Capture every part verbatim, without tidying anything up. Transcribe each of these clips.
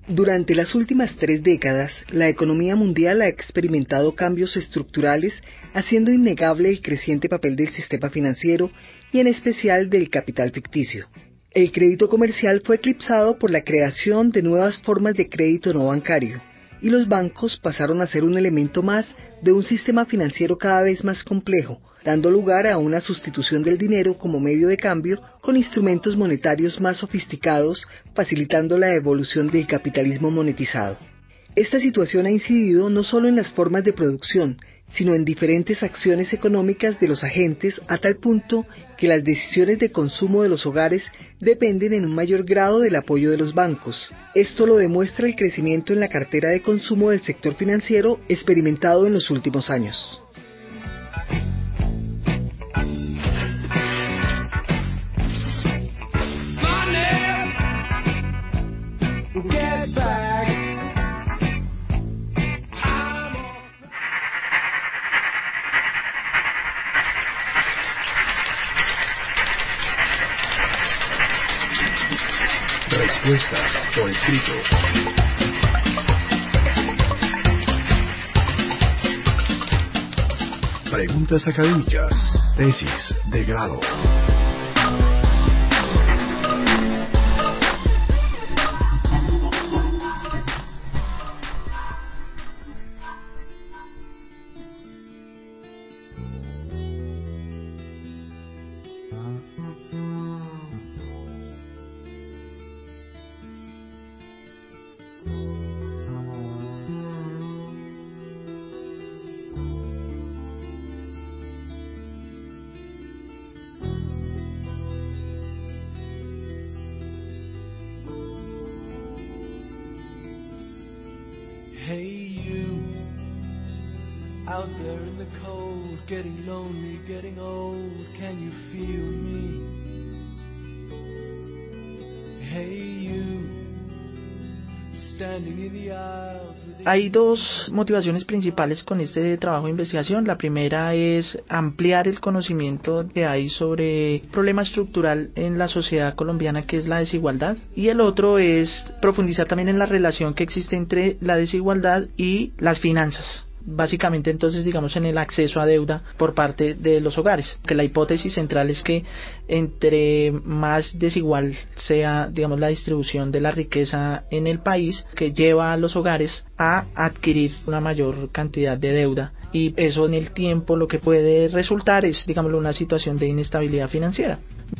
Durante las últimas tres décadas, la economía mundial ha experimentado cambios estructurales, haciendo innegable el creciente papel del sistema financiero y en especial del capital ficticio. El crédito comercial fue eclipsado por la creación de nuevas formas de crédito no bancario, y los bancos pasaron a ser un elemento más de un sistema financiero cada vez más complejo, dando lugar a una sustitución del dinero como medio de cambio con instrumentos monetarios más sofisticados, facilitando la evolución del capitalismo monetizado. Esta situación ha incidido no solo en las formas de producción, sino en diferentes acciones económicas de los agentes, a tal punto que las decisiones de consumo de los hogares dependen en un mayor grado del apoyo de los bancos. Esto lo demuestra el crecimiento en la cartera de consumo del sector financiero experimentado en los últimos años. Respuestas por escrito. Preguntas académicas. Tesis de grado. Hey you, out there in the cold, getting lonely, getting old, can you feel me? Hey you, standing in the aisles. Hay dos motivaciones principales con este trabajo de investigación. La primera es ampliar el conocimiento que hay sobre el problema estructural en la sociedad colombiana, que es la desigualdad, y el otro es profundizar también en la relación que existe entre la desigualdad y las finanzas. Básicamente, entonces, digamos, en el acceso a deuda por parte de los hogares, que la hipótesis central es que entre más desigual sea, digamos, la distribución de la riqueza en el país, que lleva a los hogares a adquirir una mayor cantidad de deuda, y eso en el tiempo lo que puede resultar es, digamos, una situación de inestabilidad financiera.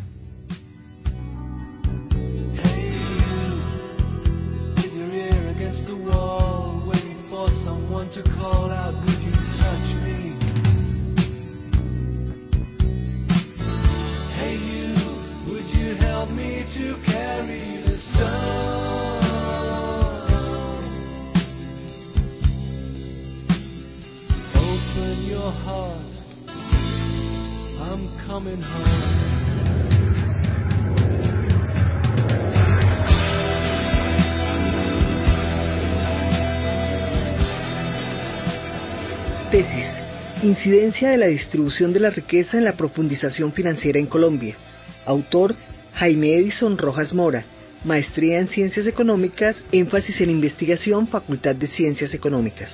Tesis: Incidencia de la distribución de la riqueza en la profundización financiera en Colombia. Autor: Jaime Edison Rojas Mora. Maestría en Ciencias Económicas, énfasis en investigación, Facultad de Ciencias Económicas.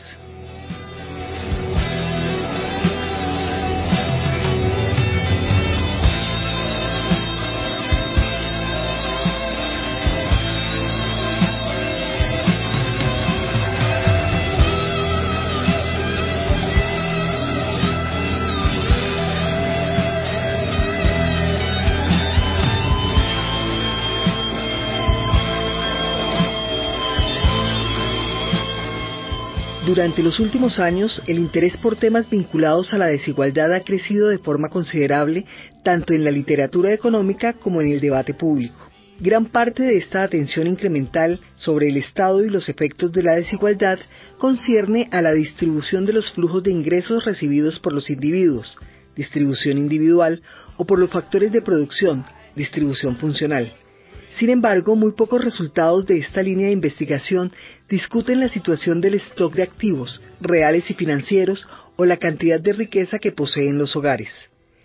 Durante los últimos años, el interés por temas vinculados a la desigualdad ha crecido de forma considerable, tanto en la literatura económica como en el debate público. Gran parte de esta atención incremental sobre el estado y los efectos de la desigualdad concierne a la distribución de los flujos de ingresos recibidos por los individuos, distribución individual, o por los factores de producción, distribución funcional. Sin embargo, muy pocos resultados de esta línea de investigación discuten la situación del stock de activos, reales y financieros, o la cantidad de riqueza que poseen los hogares.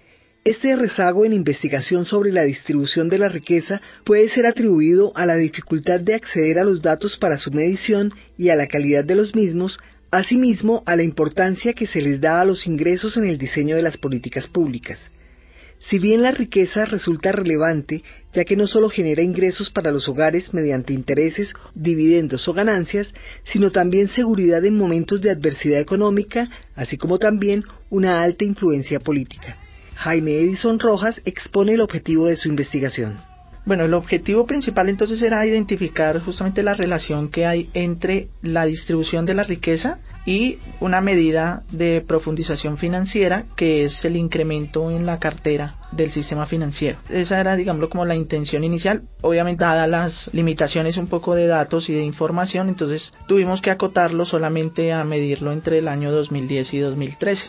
Este rezago en investigación sobre la distribución de la riqueza puede ser atribuido a la dificultad de acceder a los datos para su medición y a la calidad de los mismos, asimismo a la importancia que se les da a los ingresos en el diseño de las políticas públicas. Si bien la riqueza resulta relevante, ya que no solo genera ingresos para los hogares mediante intereses, dividendos o ganancias, sino también seguridad en momentos de adversidad económica, así como también una alta influencia política. Jaime Edison Rojas expone el objetivo de su investigación. Bueno, el objetivo principal entonces era identificar justamente la relación que hay entre la distribución de la riqueza y una medida de profundización financiera, que es el incremento en la cartera del sistema financiero. Esa era, digámoslo, como la intención inicial. Obviamente, dadas las limitaciones un poco de datos y de información, entonces tuvimos que acotarlo solamente a medirlo entre el año dos mil diez y dos mil trece.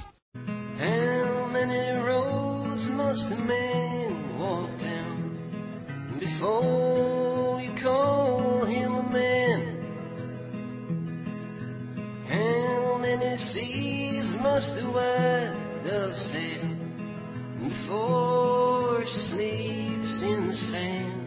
Oh, you call him a man. How many seas must the white dove sail before she sleeps in the sand?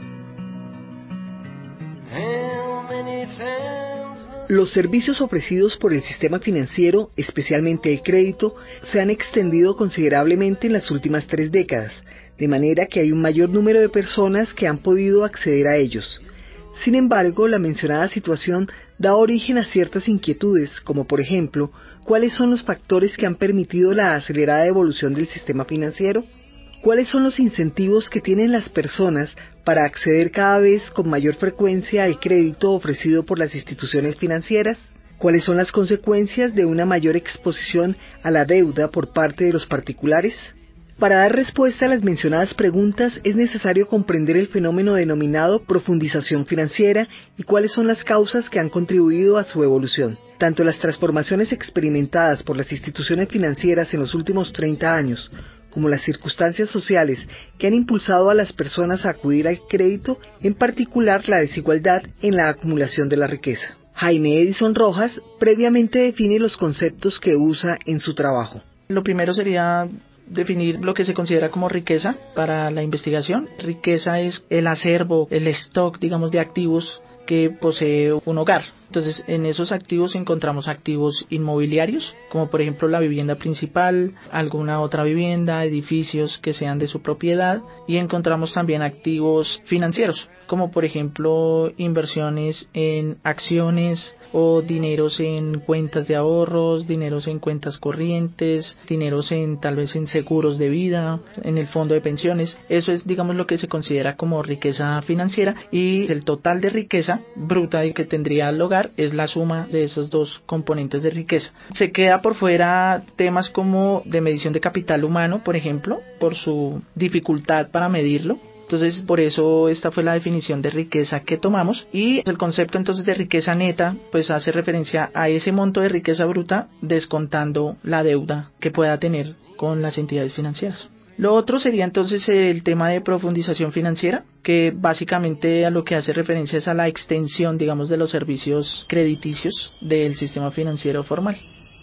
How many times must... Los servicios ofrecidos por el sistema financiero, especialmente el crédito, se han extendido considerablemente en las últimas tres décadas, de manera que hay un mayor número de personas que han podido acceder a ellos. Sin embargo, la mencionada situación da origen a ciertas inquietudes, como por ejemplo, ¿cuáles son los factores que han permitido la acelerada evolución del sistema financiero? ¿Cuáles son los incentivos que tienen las personas para acceder cada vez con mayor frecuencia al crédito ofrecido por las instituciones financieras? ¿Cuáles son las consecuencias de una mayor exposición a la deuda por parte de los particulares? Para dar respuesta a las mencionadas preguntas es necesario comprender el fenómeno denominado profundización financiera y cuáles son las causas que han contribuido a su evolución. Tanto las transformaciones experimentadas por las instituciones financieras en los últimos treinta años, como las circunstancias sociales que han impulsado a las personas a acudir al crédito, en particular la desigualdad en la acumulación de la riqueza. Jaime Edison Rojas previamente define los conceptos que usa en su trabajo. Lo primero sería definir lo que se considera como riqueza para la investigación. Riqueza es el acervo, el stock, digamos, de activos que posee un hogar. Entonces, en esos activos encontramos activos inmobiliarios, como por ejemplo la vivienda principal, alguna otra vivienda, edificios que sean de su propiedad, y encontramos también activos financieros, como por ejemplo inversiones en acciones o dineros en cuentas de ahorros, dineros en cuentas corrientes, dineros en tal vez en seguros de vida, en el fondo de pensiones. Eso es, digamos, lo que se considera como riqueza financiera, y el total de riqueza bruta que tendría el hogar es la suma de esos dos componentes de riqueza. Se queda por fuera temas como de medición de capital humano, por ejemplo, por su dificultad para medirlo. Entonces, por eso esta fue la definición de riqueza que tomamos, y el concepto entonces de riqueza neta pues hace referencia a ese monto de riqueza bruta descontando la deuda que pueda tener con las entidades financieras. Lo otro sería entonces el tema de profundización financiera, que básicamente a lo que hace referencia es a la extensión, digamos, de los servicios crediticios del sistema financiero formal.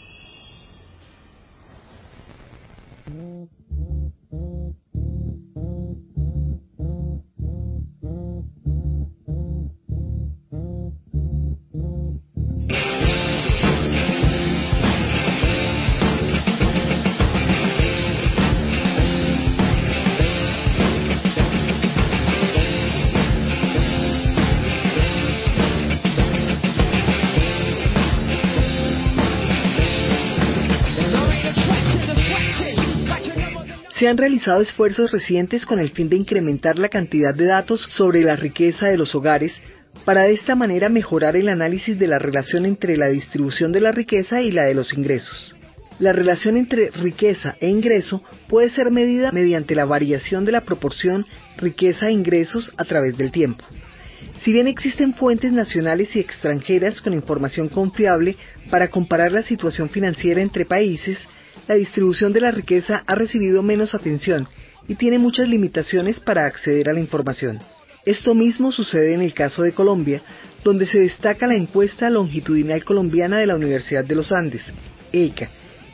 Se han realizado esfuerzos recientes con el fin de incrementar la cantidad de datos sobre la riqueza de los hogares, para de esta manera mejorar el análisis de la relación entre la distribución de la riqueza y la de los ingresos. La relación entre riqueza e ingreso puede ser medida mediante la variación de la proporción riqueza-ingresos a través del tiempo. Si bien existen fuentes nacionales y extranjeras con información confiable para comparar la situación financiera entre países, la distribución de la riqueza ha recibido menos atención y tiene muchas limitaciones para acceder a la información. Esto mismo sucede en el caso de Colombia, donde se destaca la encuesta longitudinal colombiana de la Universidad de los Andes, E C A,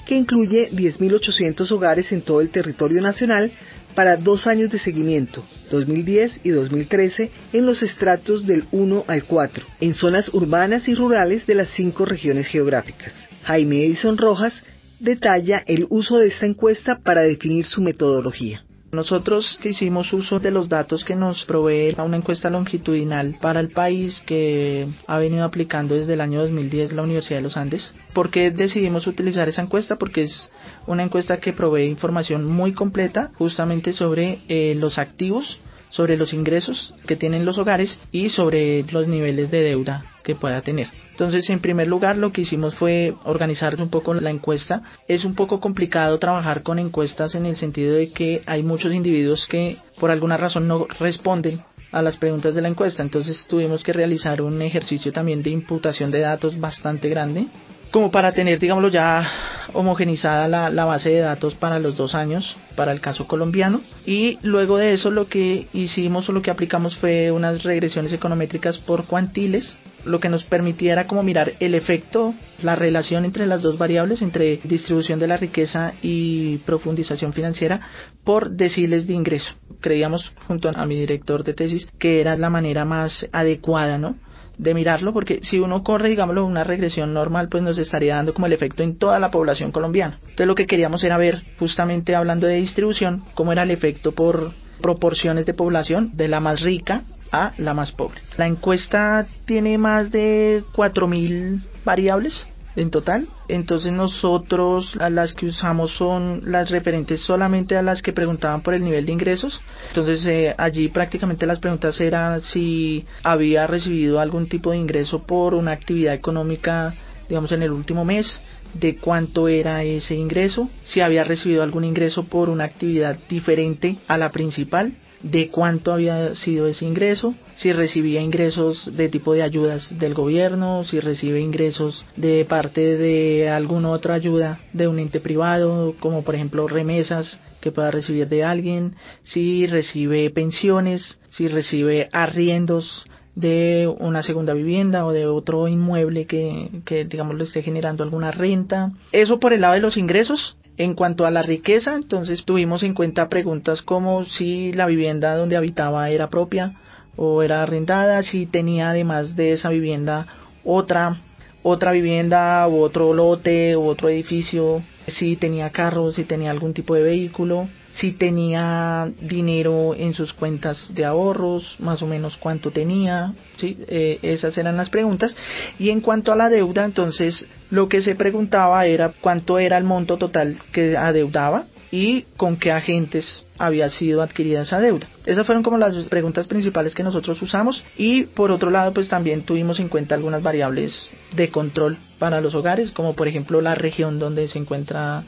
que incluye diez mil ochocientos hogares en todo el territorio nacional para dos años de seguimiento, dos mil diez y dos mil trece, en los estratos del uno al cuatro, en zonas urbanas y rurales de las cinco regiones geográficas. Jaime Edison Rojas detalla el uso de esta encuesta para definir su metodología. Nosotros que hicimos uso de los datos que nos provee una encuesta longitudinal para el país que ha venido aplicando desde el año dos mil diez la Universidad de los Andes. ¿Por qué decidimos utilizar esa encuesta? Porque es una encuesta que provee información muy completa justamente sobre eh, los activos, sobre los ingresos que tienen los hogares y sobre los niveles de deuda que pueda tener. Entonces, en primer lugar, lo que hicimos fue organizar un poco la encuesta. Es un poco complicado trabajar con encuestas en el sentido de que hay muchos individuos que por alguna razón no responden a las preguntas de la encuesta. Entonces, tuvimos que realizar un ejercicio también de imputación de datos bastante grande, como para tener, digámoslo, ya homogenizada la, la base de datos para los dos años, para el caso colombiano. Y luego de eso lo que hicimos o lo que aplicamos fue unas regresiones econométricas por cuantiles, lo que nos permitiera como mirar el efecto, la relación entre las dos variables, entre distribución de la riqueza y profundización financiera por deciles de ingreso. Creíamos, junto a mi director de tesis, que era la manera más adecuada, ¿no?, de mirarlo, porque si uno corre, digámoslo, una regresión normal, pues nos estaría dando como el efecto en toda la población colombiana. Entonces lo que queríamos era ver, justamente hablando de distribución, cómo era el efecto por proporciones de población de la más rica a la más pobre. La encuesta tiene más de cuatro mil variables en total. Entonces nosotros a las que usamos son las referentes solamente a las que preguntaban por el nivel de ingresos. Entonces eh, allí prácticamente las preguntas eran si había recibido algún tipo de ingreso por una actividad económica, digamos, en el último mes, de cuánto era ese ingreso, si había recibido algún ingreso por una actividad diferente a la principal, de cuánto había sido ese ingreso, si recibía ingresos de tipo de ayudas del gobierno, si recibe ingresos de parte de alguna otra ayuda de un ente privado, como por ejemplo remesas que pueda recibir de alguien, si recibe pensiones, si recibe arriendos de una segunda vivienda o de otro inmueble que, que digamos le esté generando alguna renta. Eso por el lado de los ingresos. En cuanto a la riqueza, entonces tuvimos en cuenta preguntas como si la vivienda donde habitaba era propia o era arrendada, si tenía además de esa vivienda otra otra vivienda u otro lote u otro edificio, si tenía carro, si tenía algún tipo de vehículo, si tenía dinero en sus cuentas de ahorros, más o menos cuánto tenía, ¿sí? Eh, esas eran las preguntas. Y en cuanto a la deuda, entonces lo que se preguntaba era cuánto era el monto total que adeudaba y con qué agentes había sido adquirida esa deuda. Esas fueron como las preguntas principales que nosotros usamos, y por otro lado pues también tuvimos en cuenta algunas variables de control para los hogares, como por ejemplo la región donde se encuentra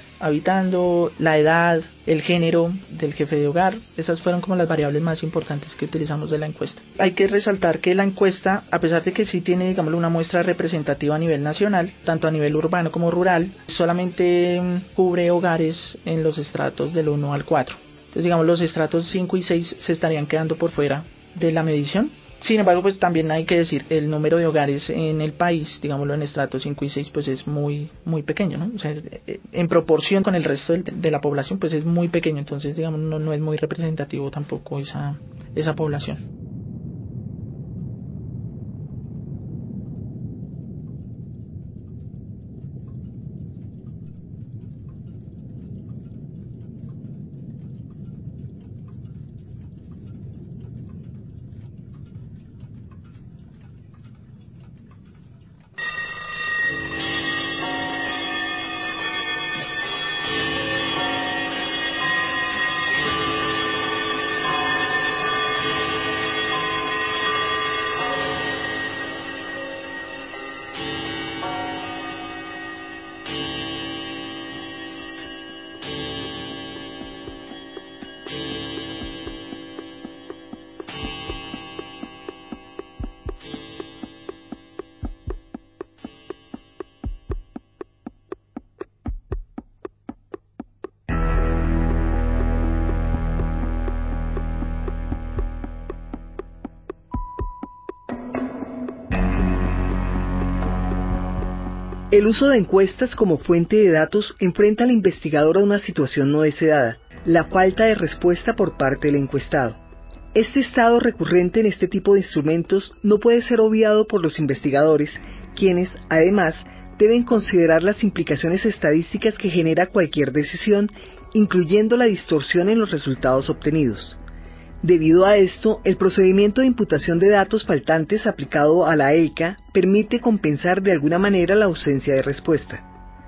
habitando, la edad, el género del jefe de hogar. Esas fueron como las variables más importantes que utilizamos de la encuesta. Hay que resaltar que la encuesta, a pesar de que sí tiene, digamos, una muestra representativa a nivel nacional, tanto a nivel urbano como rural, solamente cubre hogares en los estratos del uno al cuatro. Entonces, digamos, los estratos cinco y seis se estarían quedando por fuera de la medición. Sin embargo, pues también hay que decir, el número de hogares en el país, digámoslo, en estratos cinco y seis, pues es muy muy pequeño, ¿no? O sea, en proporción con el resto de, de la población, pues es muy pequeño. Entonces, digamos, no, no es muy representativo tampoco esa, esa población. El uso de encuestas como fuente de datos enfrenta al investigador a una situación no deseada, la falta de respuesta por parte del encuestado. Este estado recurrente en este tipo de instrumentos no puede ser obviado por los investigadores, quienes, además, deben considerar las implicaciones estadísticas que genera cualquier decisión, incluyendo la distorsión en los resultados obtenidos. Debido a esto, el procedimiento de imputación de datos faltantes aplicado a la E L C A permite compensar de alguna manera la ausencia de respuesta.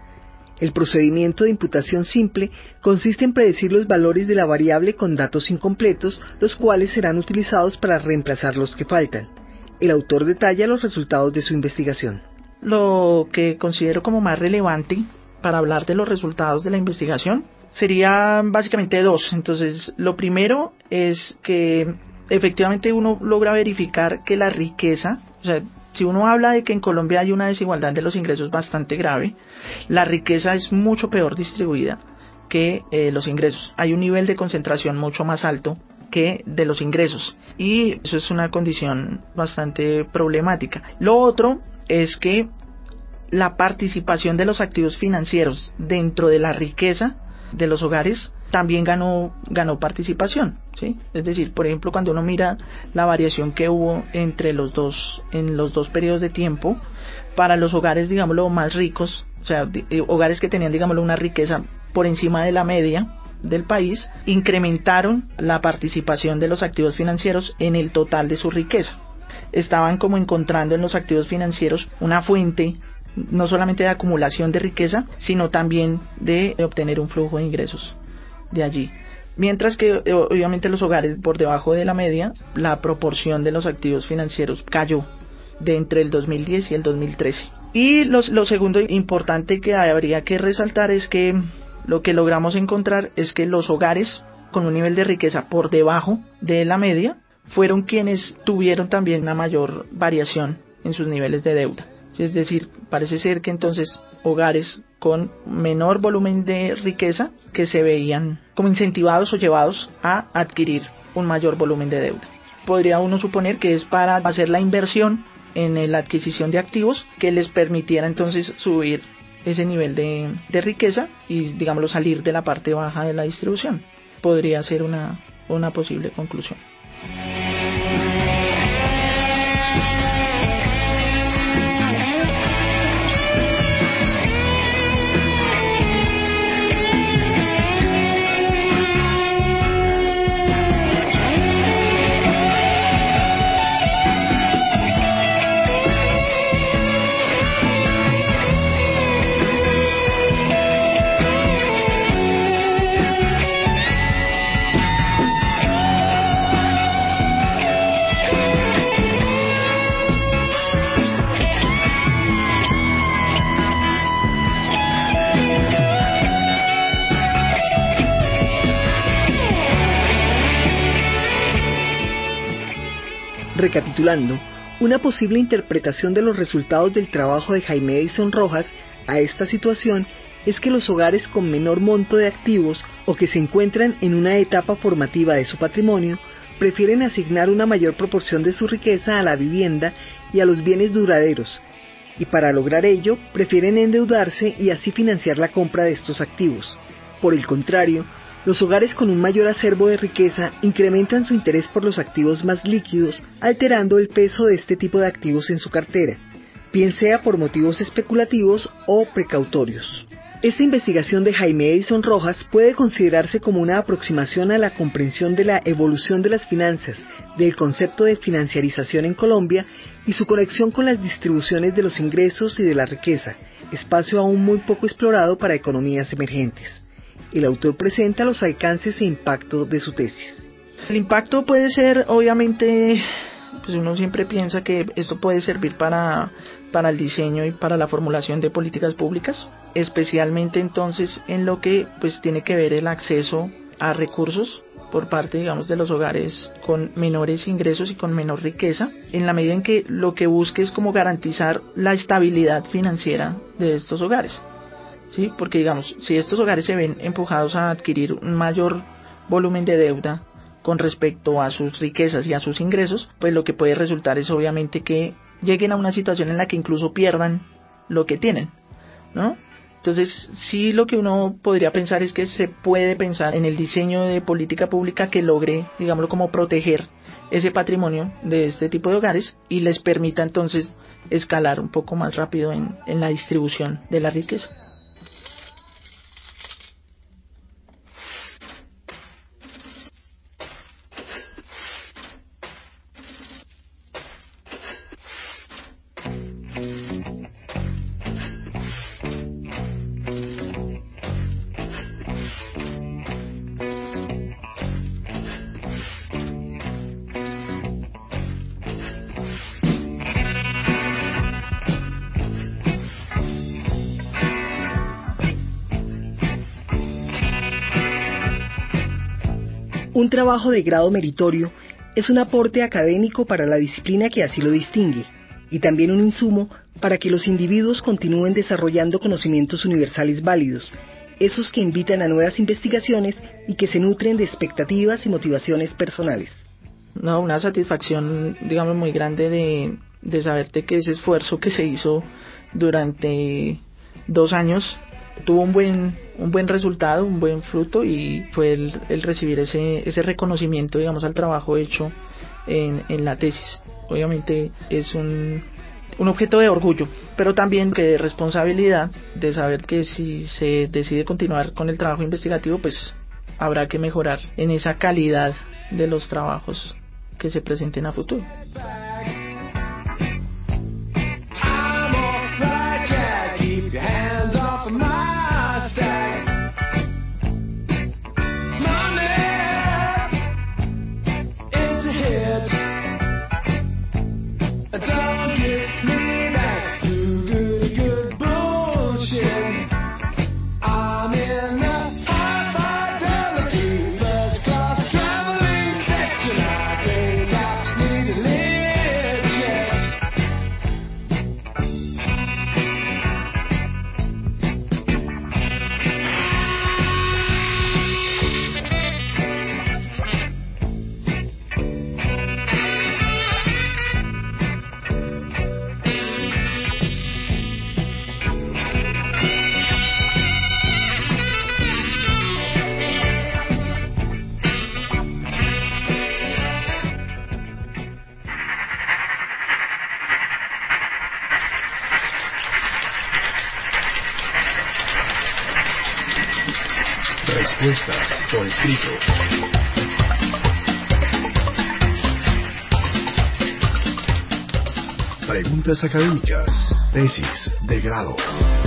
El procedimiento de imputación simple consiste en predecir los valores de la variable con datos incompletos, los cuales serán utilizados para reemplazar los que faltan. El autor detalla los resultados de su investigación. Lo que considero como más relevante para hablar de los resultados de la investigación serían básicamente dos. Entonces, lo primero es que efectivamente uno logra verificar que la riqueza, o sea, si uno habla de que en Colombia hay una desigualdad de los ingresos bastante grave, la riqueza es mucho peor distribuida que eh, los ingresos. Hay un nivel de concentración mucho más alto que de los ingresos, y eso es una condición bastante problemática. Lo otro es que la participación de los activos financieros dentro de la riqueza de los hogares también ganó ganó participación, ¿sí? Es decir, por ejemplo, cuando uno mira la variación que hubo entre los dos en los dos periodos de tiempo, para los hogares, digámoslo, más ricos, o sea, de, eh, hogares que tenían, digámoslo, una riqueza por encima de la media del país, incrementaron la participación de los activos financieros en el total de su riqueza. Estaban como encontrando en los activos financieros una fuente no solamente de acumulación de riqueza, sino también de obtener un flujo de ingresos de allí. Mientras que obviamente los hogares por debajo de la media, la proporción de los activos financieros cayó de entre el dos mil diez y el dos mil trece. Y los, lo segundo importante que habría que resaltar es que lo que logramos encontrar es que los hogares con un nivel de riqueza por debajo de la media fueron quienes tuvieron también una mayor variación en sus niveles de deuda. Es decir, parece ser que entonces hogares con menor volumen de riqueza que se veían como incentivados o llevados a adquirir un mayor volumen de deuda. Podría uno suponer que es para hacer la inversión en la adquisición de activos que les permitiera entonces subir ese nivel de, de riqueza y, digámoslo, salir de la parte baja de la distribución. Podría ser una, una posible conclusión. Recapitulando, una posible interpretación de los resultados del trabajo de Jaime Edison Rojas a esta situación es que los hogares con menor monto de activos o que se encuentran en una etapa formativa de su patrimonio prefieren asignar una mayor proporción de su riqueza a la vivienda y a los bienes duraderos, y para lograr ello prefieren endeudarse y así financiar la compra de estos activos. Por el contrario, los hogares con un mayor acervo de riqueza incrementan su interés por los activos más líquidos, alterando el peso de este tipo de activos en su cartera, bien sea por motivos especulativos o precautorios. Esta investigación de Jaime Edison Rojas puede considerarse como una aproximación a la comprensión de la evolución de las finanzas, del concepto de financiarización en Colombia y su conexión con las distribuciones de los ingresos y de la riqueza, espacio aún muy poco explorado para economías emergentes. El autor presenta los alcances e impacto de su tesis. El impacto puede ser, obviamente, pues uno siempre piensa que esto puede servir para, para el diseño y para la formulación de políticas públicas, especialmente entonces en lo que pues tiene que ver el acceso a recursos por parte, digamos, de los hogares con menores ingresos y con menor riqueza, en la medida en que lo que busque es como garantizar la estabilidad financiera de estos hogares. Sí, porque digamos, si estos hogares se ven empujados a adquirir un mayor volumen de deuda con respecto a sus riquezas y a sus ingresos, pues lo que puede resultar es obviamente que lleguen a una situación en la que incluso pierdan lo que tienen. ¿no? Entonces, sí, lo que uno podría pensar es que se puede pensar en el diseño de política pública que logre, digámoslo, como proteger ese patrimonio de este tipo de hogares y les permita entonces escalar un poco más rápido en, en la distribución de la riqueza. Un trabajo de grado meritorio es un aporte académico para la disciplina que así lo distingue, y también un insumo para que los individuos continúen desarrollando conocimientos universales válidos, esos que invitan a nuevas investigaciones y que se nutren de expectativas y motivaciones personales. No, una satisfacción, digamos, muy grande de, de saber de que ese esfuerzo que se hizo durante dos años tuvo un buen un buen resultado, un buen fruto, y fue el, el recibir ese ese reconocimiento, digamos, al trabajo hecho en, en la tesis. Obviamente es un un objeto de orgullo, pero también que de responsabilidad, de saber que si se decide continuar con el trabajo investigativo, pues habrá que mejorar en esa calidad de los trabajos que se presenten a futuro. Respuestas por escrito. Preguntas académicas. Tesis de grado.